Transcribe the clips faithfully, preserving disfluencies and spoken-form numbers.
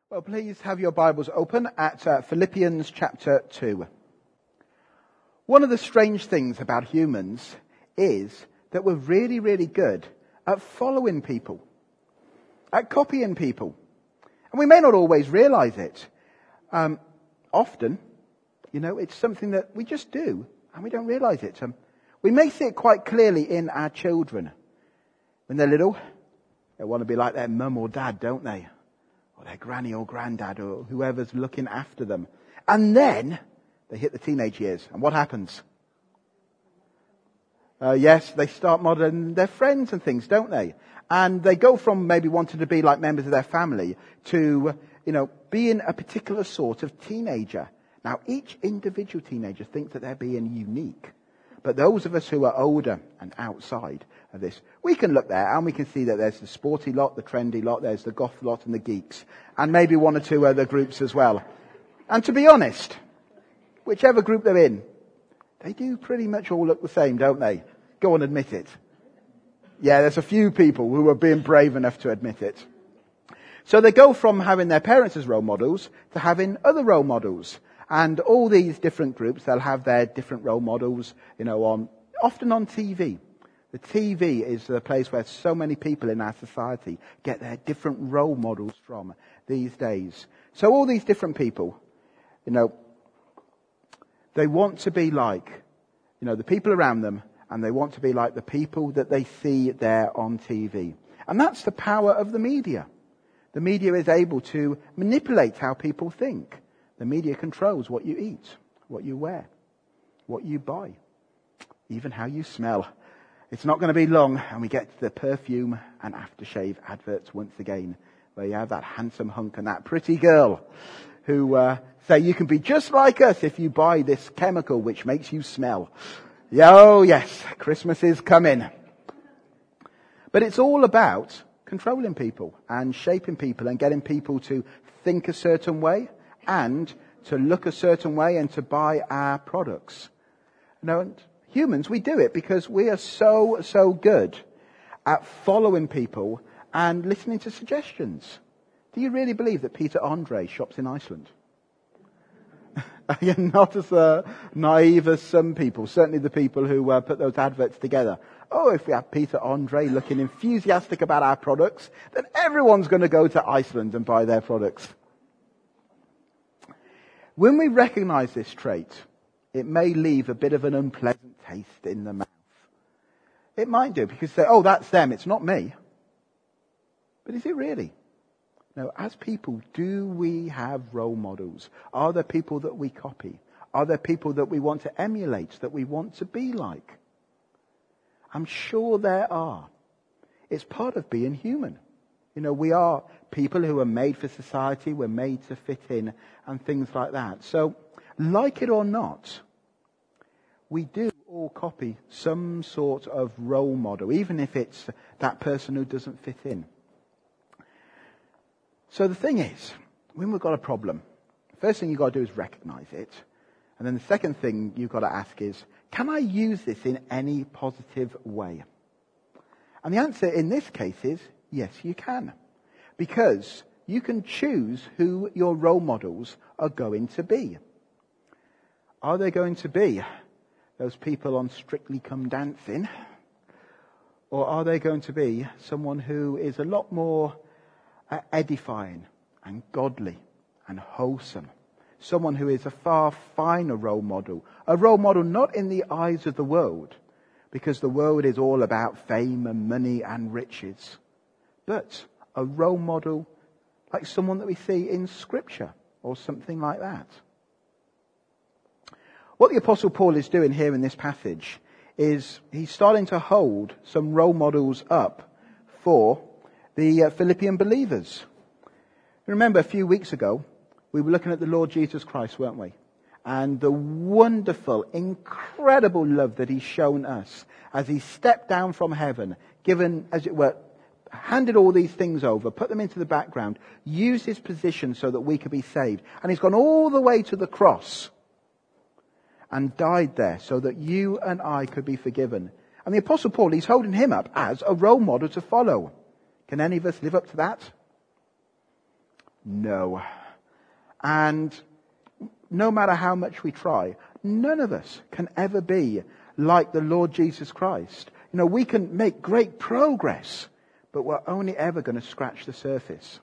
Well, please have your Bibles open at uh, Philippians chapter two. One of the strange things about humans is that we're really, really good at following people, at copying people. And we may not always realize it. Um, often, you know, it's something that we just do and we don't realize it. Um, we may see it quite clearly in our children. When they're little, they want to be like their mum or dad, don't they? Or their granny or granddad or whoever's looking after them. And then they hit the teenage years. And what happens? Uh, yes, they start modeling their friends and things, don't they? And they go from maybe wanting to be like members of their family to, you know, being a particular sort of teenager. Now, each individual teenager thinks that they're being unique. But those of us who are older and outside of this, we can look there and we can see that there's the sporty lot, the trendy lot, there's the goth lot and the geeks, and maybe one or two other groups as well. And to be honest, whichever group they're in, they do pretty much all look the same, don't they? Go on, admit it. Yeah, there's a few people who are being brave enough to admit it. So they go from having their parents as role models to having other role models. And all these different groups, they'll have their different role models, you know, on often on T V. The T V is the place where so many people in our society get their different role models from these days. So all these different people, you know, they want to be like, you know, the people around them, and they want to be like the people that they see there on T V. And that's the power of the media. The media is able to manipulate how people think. The media controls what you eat, what you wear, what you buy, even how you smell. It's not going to be long and we get to the perfume and aftershave adverts once again, where you have that handsome hunk and that pretty girl who uh, say you can be just like us if you buy this chemical which makes you smell. Oh yes, Christmas is coming. But it's all about controlling people and shaping people and getting people to think a certain way and to look a certain way and to buy our products. You know, and humans, we do it because we are so, so good at following people and listening to suggestions. Do you really believe that Peter Andre shops in Iceland? You're not as uh, naive as some people, certainly the people who uh, put those adverts together. Oh, if we have Peter Andre looking enthusiastic about our products, then everyone's going to go to Iceland and buy their products. When we recognize this trait, it may leave a bit of an unpleasant taste in the mouth. It might do, because they say, oh, that's them, it's not me. But is it really? No, as people, do we have role models? Are there people that we copy? Are there people that we want to emulate, that we want to be like? I'm sure there are. It's part of being human. You know, we are people who are made for society, we're made to fit in, and things like that. So, like it or not, we do all copy some sort of role model, even if it's that person who doesn't fit in. So the thing is, when we've got a problem, the first thing you've got to do is recognize it. And then the second thing you've got to ask is, can I use this in any positive way? And the answer in this case is, yes, you can. Because you can choose who your role models are going to be. Are they going to be those people on Strictly Come Dancing? Or are they going to be someone who is a lot more uh, edifying and godly and wholesome? Someone who is a far finer role model. A role model not in the eyes of the world, because the world is all about fame and money and riches. But a role model like someone that we see in Scripture or something like that. What the Apostle Paul is doing here in this passage is he's starting to hold some role models up for the uh, Philippian believers. Remember, a few weeks ago, we were looking at the Lord Jesus Christ, weren't we? And the wonderful, incredible love that he's shown us as he stepped down from heaven, given, as it were, handed all these things over, put them into the background, used his position so that we could be saved. And he's gone all the way to the cross and died there so that you and I could be forgiven. And the Apostle Paul, he's holding him up as a role model to follow. Can any of us live up to that? No. And no matter how much we try, none of us can ever be like the Lord Jesus Christ. You know, we can make great progress, but we're only ever going to scratch the surface.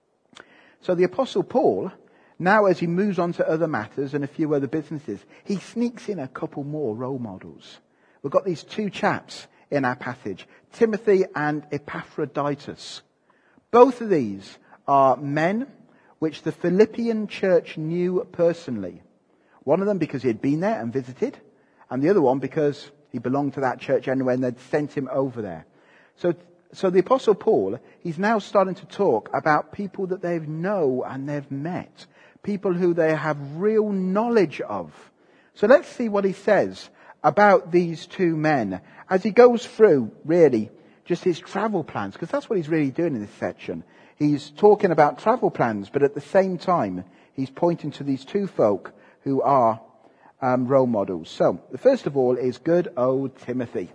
So the Apostle Paul, now as he moves on to other matters and a few other businesses, he sneaks in a couple more role models. We've got these two chaps in our passage, Timothy and Epaphroditus. Both of these are men which the Philippian church knew personally. One of them because he had been there and visited, and the other one because he belonged to that church anyway and they'd sent him over there. So, so the Apostle Paul, he's now starting to talk about people that they know and they've met. People who they have real knowledge of. So let's see what he says about these two men as he goes through, really, just his travel plans, because that's what he's really doing in this section. He's talking about travel plans, but at the same time, he's pointing to these two folk who are um, role models. So, the first of all is good old Timothy.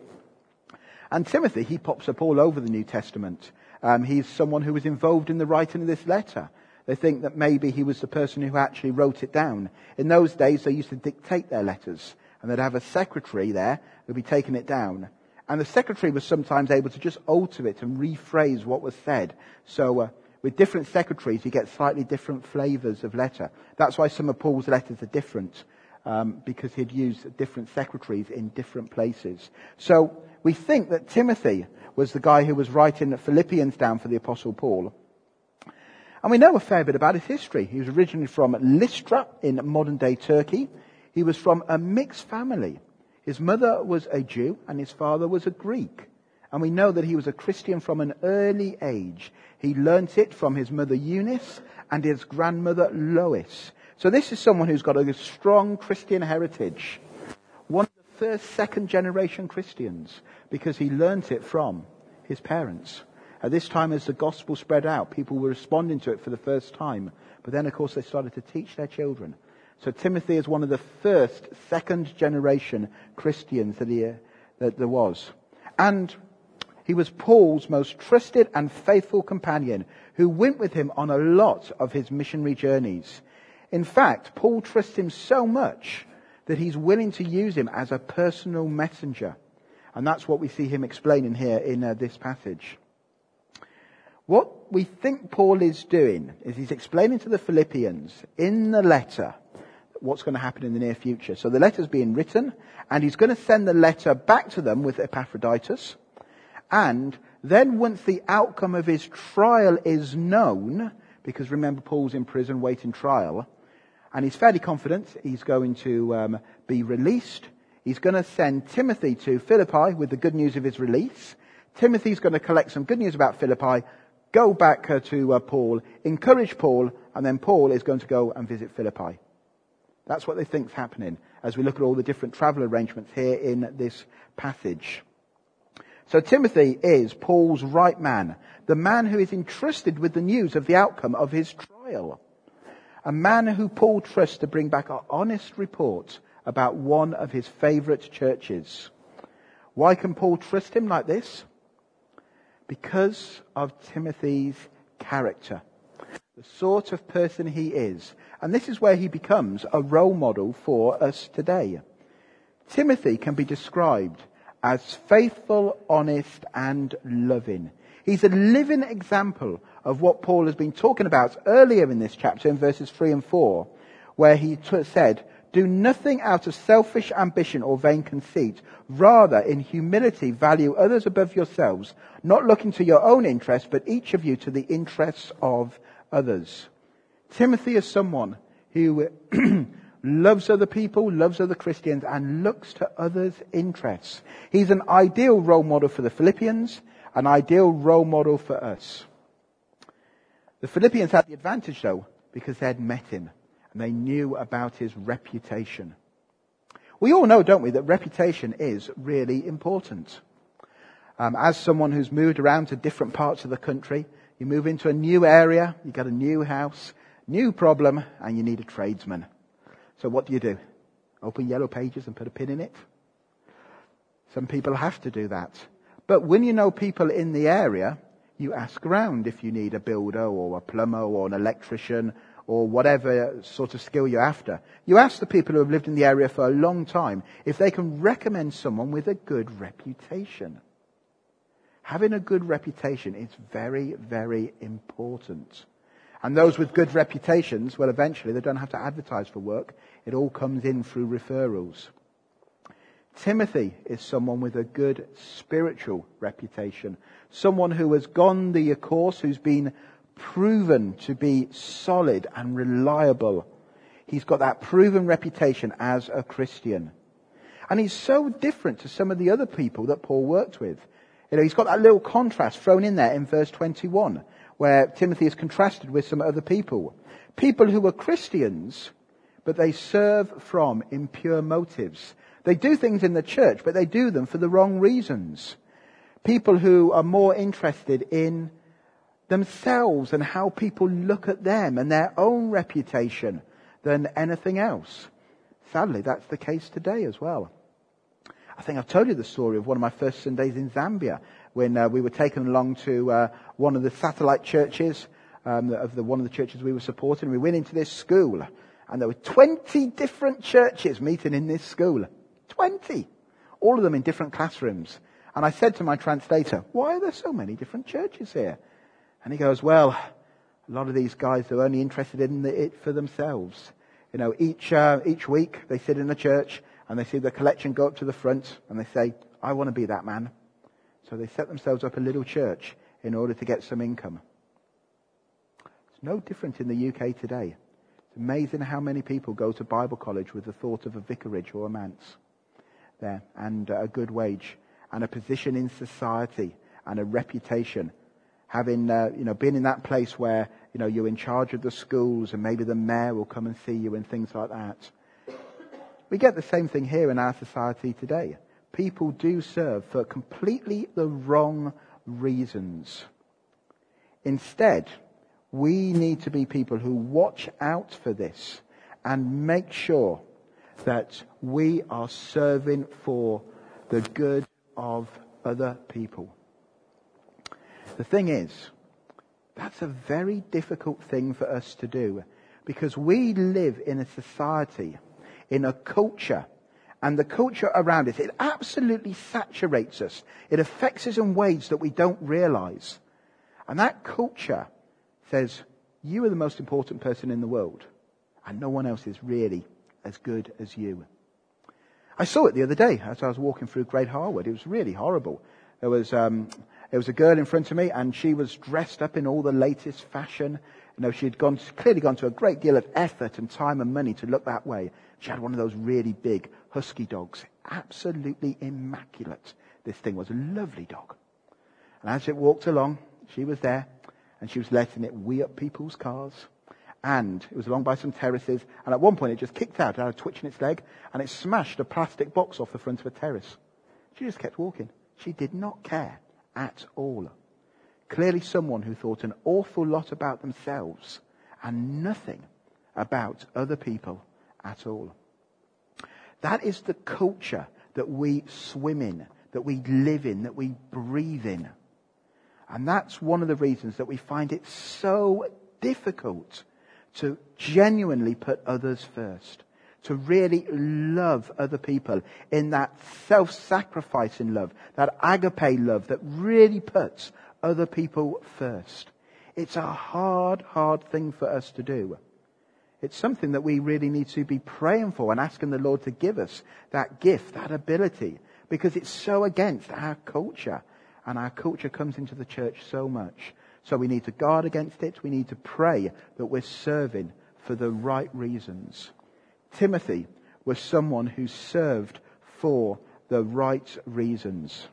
And Timothy, he pops up all over the New Testament. Um, he's someone who was involved in the writing of this letter. They think that maybe he was the person who actually wrote it down. In those days, they used to dictate their letters, and they'd have a secretary there who'd be taking it down. And the secretary was sometimes able to just alter it and rephrase what was said. So uh, with different secretaries, you get slightly different flavours of letter. That's why some of Paul's letters are different, um, because he'd used different secretaries in different places. So we think that Timothy was the guy who was writing Philippians down for the Apostle Paul. And we know a fair bit about his history. He was originally from Lystra in modern-day Turkey. He was from a mixed family. His mother was a Jew and his father was a Greek. And we know that he was a Christian from an early age. He learnt it from his mother Eunice and his grandmother Lois. So this is someone who's got a strong Christian heritage. One of the first, second generation Christians, because he learnt it from his parents. At this time, as the gospel spread out, people were responding to it for the first time. But then, of course, they started to teach their children. So Timothy is one of the first, second generation Christians that, he, uh, that there was. And he was Paul's most trusted and faithful companion who went with him on a lot of his missionary journeys. In fact, Paul trusts him so much that he's willing to use him as a personal messenger. And that's what we see him explaining here in uh, this passage. What we think Paul is doing is he's explaining to the Philippians in the letter what's going to happen in the near future. So the letter's being written, and he's going to send the letter back to them with Epaphroditus. And then once the outcome of his trial is known, because remember Paul's in prison waiting trial, and he's fairly confident he's going to um, be released, he's going to send Timothy to Philippi with the good news of his release. Timothy's going to collect some good news about Philippi, go back uh, to uh, Paul, encourage Paul, and then Paul is going to go and visit Philippi. That's what they think's happening as we look at all the different travel arrangements here in this passage. So Timothy is Paul's right man, the man who is entrusted with the news of the outcome of his trial. A man who Paul trusts to bring back an honest report about one of his favourite churches. Why can Paul trust him like this? Because of Timothy's character. The sort of person he is. And this is where he becomes a role model for us today. Timothy can be described as faithful, honest, and loving. He's a living example of what Paul has been talking about earlier in this chapter in verses three and four, where he t- said, "Do nothing out of selfish ambition or vain conceit. Rather, in humility, value others above yourselves, not looking to your own interests, but each of you to the interests of others." Timothy is someone who loves other people, loves other Christians, and looks to others' interests. He's an ideal role model for the Philippians, an ideal role model for us. The Philippians had the advantage, though, because they had met him, and they knew about his reputation. We all know, don't we, that reputation is really important. Um, as someone who's moved around to different parts of the country, you move into a new area, you get a new house, new problem, and you need a tradesman. So what do you do? Open Yellow Pages and put a pin in it? Some people have to do that. But when you know people in the area, You ask around if you need a builder or a plumber or an electrician or whatever sort of skill you're after. You ask the people who have lived in the area for a long time if they can recommend someone with a good reputation. Having a good reputation is very, very important. And those with good reputations, well, eventually they don't have to advertise for work. It all comes in through referrals. Timothy is someone with a good spiritual reputation. Someone who has gone the course, who's been proven to be solid and reliable. He's got that proven reputation as a Christian. And he's so different to some of the other people that Paul worked with. You know, he's got that little contrast thrown in there in verse twenty-one, where Timothy is contrasted with some other people. People who are Christians, but they serve from impure motives. They do things in the church, but they do them for the wrong reasons. People who are more interested in themselves and how people look at them and their own reputation than anything else. Sadly, that's the case today as well. I think I've told you the story of one of my first Sundays in Zambia when uh, we were taken along to uh, one of the satellite churches um, of the one of the churches we were supporting. We went into this school and there were twenty different churches meeting in this school. twenty! All of them in different classrooms. And I said to my translator, why are there so many different churches here? And he goes, well, a lot of these guys are only interested in the, it for themselves. You know, each uh, each week they sit in a church and they see the collection go up to the front and they say, I want to be that man. So they set themselves up a little church in order to get some income. It's no different in the U K today. It's amazing how many people go to Bible college with the thought of a vicarage or a manse there, and a good wage, and a position in society, and a reputation. Having, uh, you know, been in that place where, you know, you're in charge of the schools, and maybe the mayor will come and see you and things like that. We get the same thing here in our society today. People do serve for completely the wrong reasons. Instead, we need to be people who watch out for this and make sure that we are serving for the good of other people. The thing is, that's a very difficult thing for us to do because we live in a society, in a culture, and the culture around us, it absolutely saturates us. It affects us in ways that we don't realize. And that culture says, you are the most important person in the world, and no one else is really as good as you. I saw it the other day as I was walking through Great Harwood. It was really horrible. There was um, there was a girl in front of me, and she was dressed up in all the latest fashion. You know, she had gone clearly gone to a great deal of effort and time and money to look that way. She had one of those really big husky dogs, absolutely immaculate. This thing was a lovely dog. And as it walked along, she was there, and she was letting it wee up people's cars. And it was along by some terraces, and at one point it just kicked out, out of twitching its leg, and it smashed a plastic box off the front of a terrace. She just kept walking. She did not care at all. Clearly someone who thought an awful lot about themselves and nothing about other people at all. That is the culture that we swim in, that we live in, that we breathe in. And that's one of the reasons that we find it so difficult to genuinely put others first, to really love other people in that self-sacrificing love, that agape love that really puts other people first. It's a hard, hard thing for us to do. It's something that we really need to be praying for and asking the Lord to give us that gift, that ability, because it's so against our culture, and our culture comes into the church so much. So we need to guard against it. We need to pray that we're serving for the right reasons. Timothy was someone who served for the right reasons.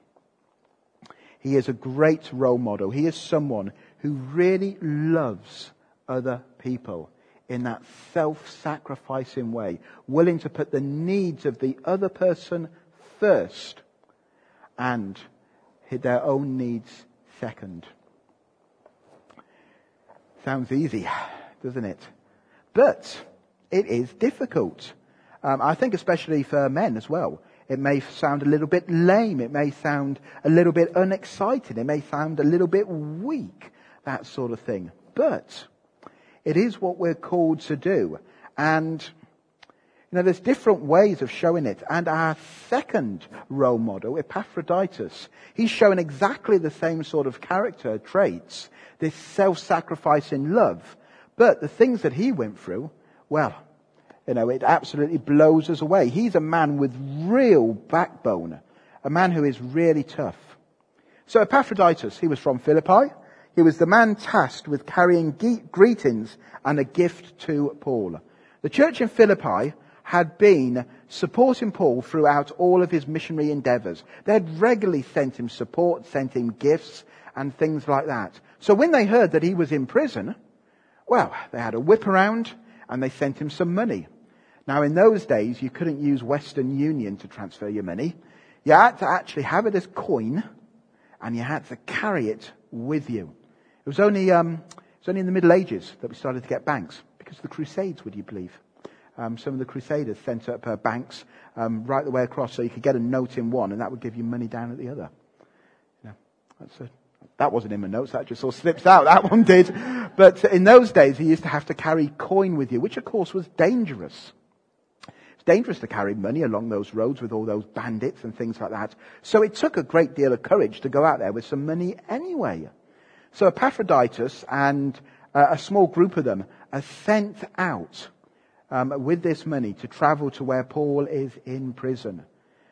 He is a great role model. He is someone who really loves other people in that self-sacrificing way, willing to put the needs of the other person first and their own needs second. Sounds easy, doesn't it? But it is difficult. Um, I think especially for men as well. It may sound a little bit lame. It may sound a little bit unexciting. It may sound a little bit weak, that sort of thing. But it is what we're called to do. And, you know, there's different ways of showing it. And our second role model, Epaphroditus, he's showing exactly the same sort of character traits, this self-sacrificing love. But the things that he went through, well, you know, it absolutely blows us away. He's a man with real backbone, a man who is really tough. So Epaphroditus, he was from Philippi. He was the man tasked with carrying ge- greetings and a gift to Paul. The church in Philippi had been supporting Paul throughout all of his missionary endeavors. They had regularly sent him support, sent him gifts and things like that. So when they heard that he was in prison, well, they had a whip around and they sent him some money. Now in those days, you couldn't use Western Union to transfer your money. You had to actually have it as coin and you had to carry it with you. It was only, um, it was only in the Middle Ages that we started to get banks because of the Crusades, would you believe? Um, some of the Crusaders sent up uh, banks um, right the way across so you could get a note in one and that would give you money down at the other. Yeah, that's a, that wasn't in my notes, that just all slips out. That one did. But in those days, you used to have to carry coin with you, which of course was dangerous. It's dangerous to carry money along those roads with all those bandits and things like that. So it took a great deal of courage to go out there with some money anyway. So Epaphroditus and uh, a small group of them are sent out um, with this money to travel to where Paul is in prison.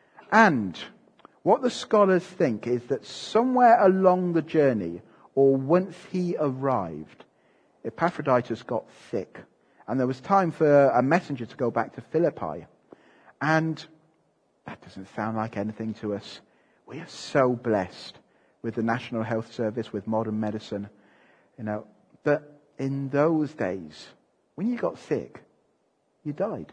And what the scholars think is that somewhere along the journey, or once he arrived, Epaphroditus got sick. And there was time for a messenger to go back to Philippi. And that doesn't sound like anything to us. We are so blessed with the National Health Service, with modern medicine. You know, but in those days, when you got sick, you died.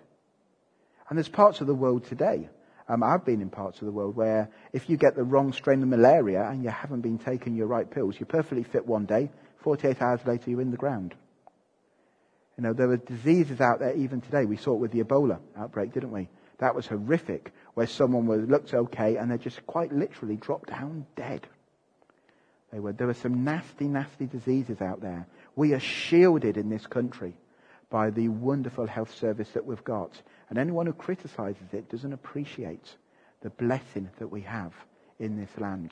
And there's parts of the world today. Um, I've been in parts of the world where if you get the wrong strain of malaria and you haven't been taking your right pills, you're perfectly fit one day, forty-eight hours later you're in the ground. You know, there are diseases out there even today. We saw it with the Ebola outbreak, didn't we? That was horrific, where someone was, looked okay and they just quite literally dropped down dead. They were, there were some nasty, nasty diseases out there. We are shielded in this country by the wonderful health service that we've got. And anyone who criticizes it doesn't appreciate the blessing that we have in this land.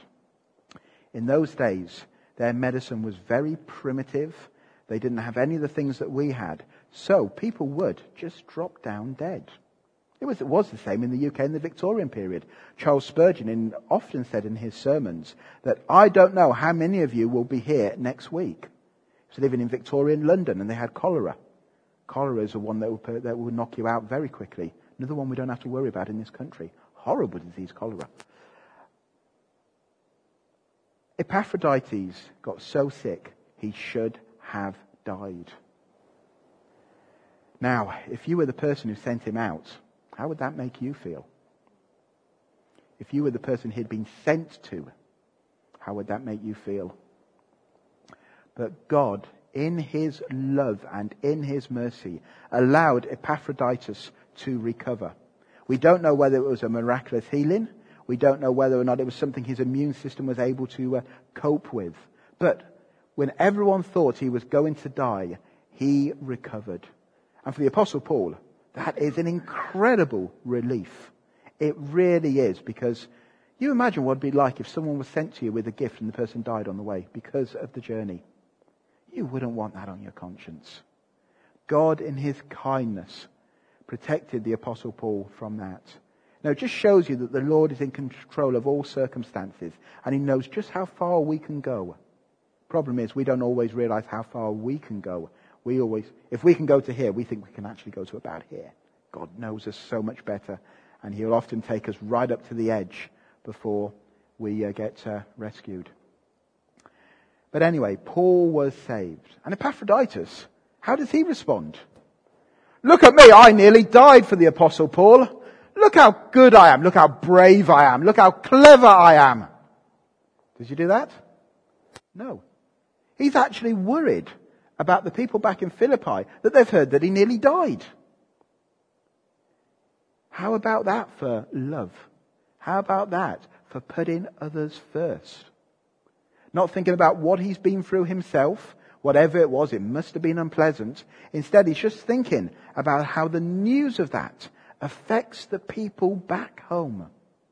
In those days, their medicine was very primitive. They didn't have any of the things that we had. So people would just drop down dead. It was, it was the same in the U K in the Victorian period. Charles Spurgeon in, often said in his sermons that I don't know how many of you will be here next week. He was living in Victorian London and they had cholera. Cholera is the one that will, that will knock you out very quickly. Another one we don't have to worry about in this country. Horrible disease, cholera. Epaphroditus got so sick, he should have died. Now, if you were the person who sent him out, how would that make you feel? If you were the person he'd been sent to, how would that make you feel? But God, in his love and in his mercy, allowed Epaphroditus to recover. We don't know whether it was a miraculous healing. We don't know whether or not it was something his immune system was able to uh, cope with. But when everyone thought he was going to die, he recovered. And for the Apostle Paul, that is an incredible relief. It really is, because you imagine what it'd be like if someone was sent to you with a gift and the person died on the way because of the journey. You wouldn't want that on your conscience. God, in his kindness, protected the Apostle Paul from that. Now, it just shows you that the Lord is in control of all circumstances, and he knows just how far we can go. Problem is, we don't always realize how far we can go. We always, if we can go to here, we think we can actually go to about here. God knows us so much better, and he'll often take us right up to the edge before we uh, get uh, rescued. But anyway, Paul was saved. And Epaphroditus, how does he respond? Look at me, I nearly died for the Apostle Paul. Look how good I am. Look how brave I am. Look how clever I am. Did you do that? No. He's actually worried about the people back in Philippi that they've heard that he nearly died. How about that for love How about that? For putting others first. Not thinking about what he's been through himself, whatever it was, it must have been unpleasant. Instead, he's just thinking about how the news of that affects the people back home.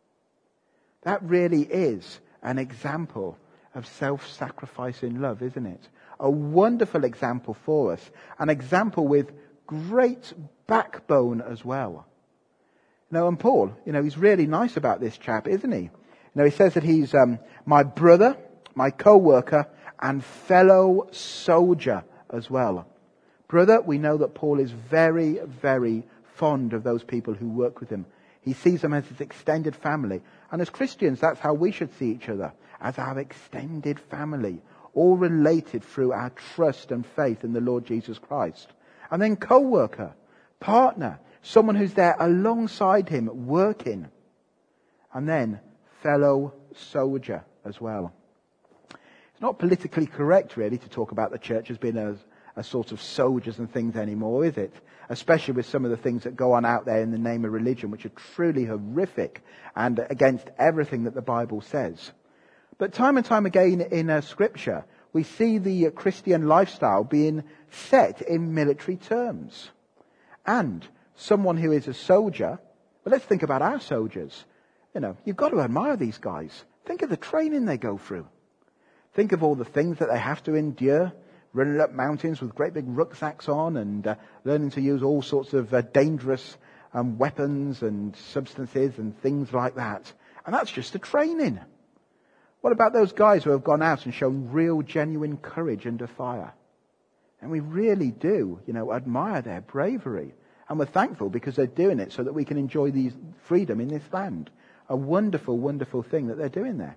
That really is an example of self-sacrificing love, isn't it? A wonderful example for us. An example with great backbone as well. You know, and Paul, you know, he's really nice about this chap, isn't he? You know, he says that he's um, my brother, my co-worker, and fellow soldier as well. Brother, we know that Paul is very, very fond of those people who work with him. He sees them as his extended family. And as Christians, that's how we should see each other, as our extended family, all related through our trust and faith in the Lord Jesus Christ. And then co-worker, partner, someone who's there alongside him working. And then fellow soldier as well. It's not politically correct, really, to talk about the church as being a, a sort of soldiers and things anymore, is it? Especially with some of the things that go on out there in the name of religion, which are truly horrific and against everything that the Bible says. But time and time again in uh, Scripture, we see the uh, Christian lifestyle being set in military terms. And someone who is a soldier, well, let's think about our soldiers. You know, you've got to admire these guys. Think of the training they go through. Think of all the things that they have to endure, running up mountains with great big rucksacks on and uh, learning to use all sorts of uh, dangerous um, weapons and substances and things like that. And that's just the training. What about those guys who have gone out and shown real, genuine courage under fire? And we really do, you know, admire their bravery. And we're thankful because they're doing it so that we can enjoy these freedom in this land. A wonderful, wonderful thing that they're doing there.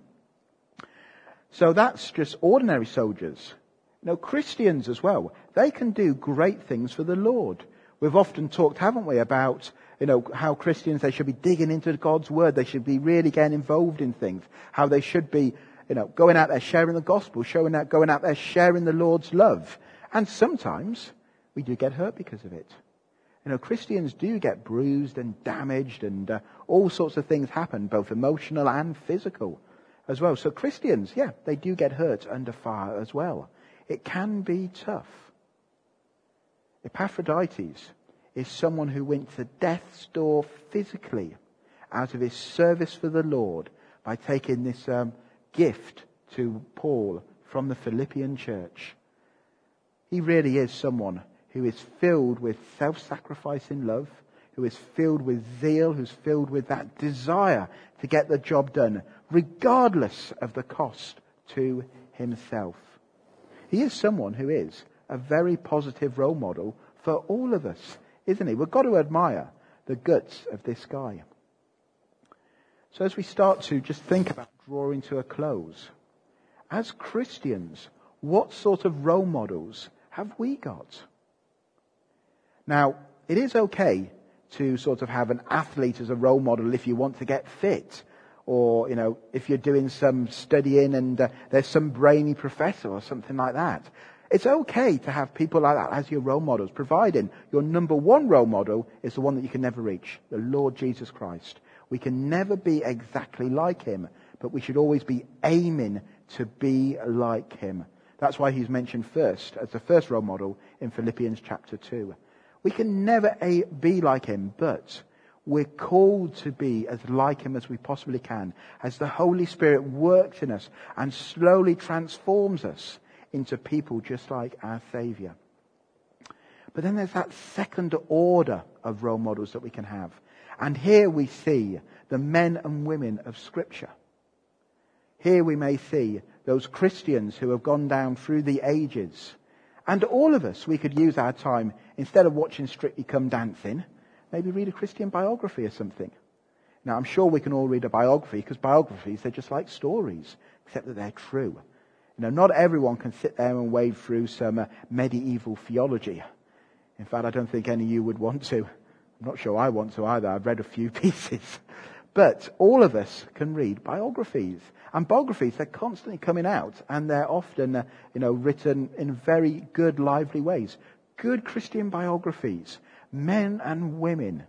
So that's just ordinary soldiers. You know, Christians as well, they can do great things for the Lord. We've often talked, haven't we, about, you know, how Christians, they should be digging into God's Word. They should be really getting involved in things. How they should be, you know, going out there sharing the gospel, showing out, going out there sharing the Lord's love. And sometimes we do get hurt because of it. You know, Christians do get bruised and damaged and uh, all sorts of things happen, both emotional and physical as well. So Christians, yeah, they do get hurt under fire as well. It can be tough. Epaphroditus is someone who went to death's door physically out of his service for the Lord by taking this um, gift to Paul from the Philippian church. He really is someone who is filled with self-sacrificing love, who is filled with zeal, who's filled with that desire to get the job done, regardless of the cost to himself. He is someone who is a very positive role model for all of us, isn't he? We've got to admire the guts of this guy. So as we start to just think about drawing to a close, as Christians, what sort of role models have we got? Now, it is okay to sort of have an athlete as a role model if you want to get fit. Or, you know, if you're doing some studying and uh, there's some brainy professor or something like that. It's okay to have people like that as your role models, providing your number one role model is the one that you can never reach, the Lord Jesus Christ. We can never be exactly like him, but we should always be aiming to be like him. That's why he's mentioned first, as the first role model in Philippians chapter two. We can never a- be like him, but we're called to be as like him as we possibly can, as the Holy Spirit works in us and slowly transforms us into people just like our Saviour. But then there's that second order of role models that we can have. And here we see the men and women of Scripture. Here we may see those Christians who have gone down through the ages. And all of us, we could use our time, instead of watching Strictly Come Dancing, maybe read a Christian biography or something. Now, I'm sure we can all read a biography, because biographies, they're just like stories, except that they're true. You know, not everyone can sit there and wade through some uh, medieval theology. In fact, I don't think any of you would want to. I'm not sure I want to either. I've read a few pieces. But all of us can read biographies. And biographies, they're constantly coming out, and they're often, uh, you know, written in very good, lively ways. Good Christian biographies. Men and women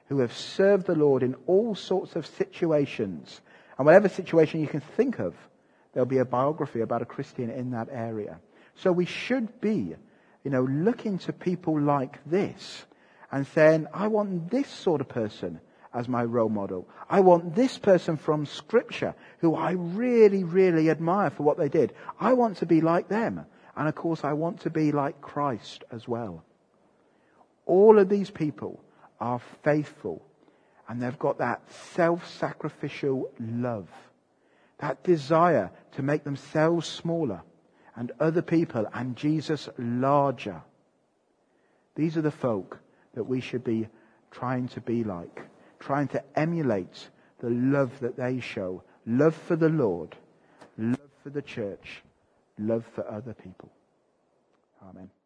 who have served the Lord in all sorts of situations. And whatever situation you can think of, there'll be a biography about a Christian in that area. So we should be, you know, looking to people like this and saying, I want this sort of person as my role model. I want this person from Scripture who I really, really admire for what they did. I want to be like them. And of course, I want to be like Christ as well. All of these people are faithful, and they've got that self-sacrificial love, that desire to make themselves smaller and other people and Jesus larger. These are the folk that we should be trying to be like, trying to emulate the love that they show. Love for the Lord, love for the church, love for other people. Amen.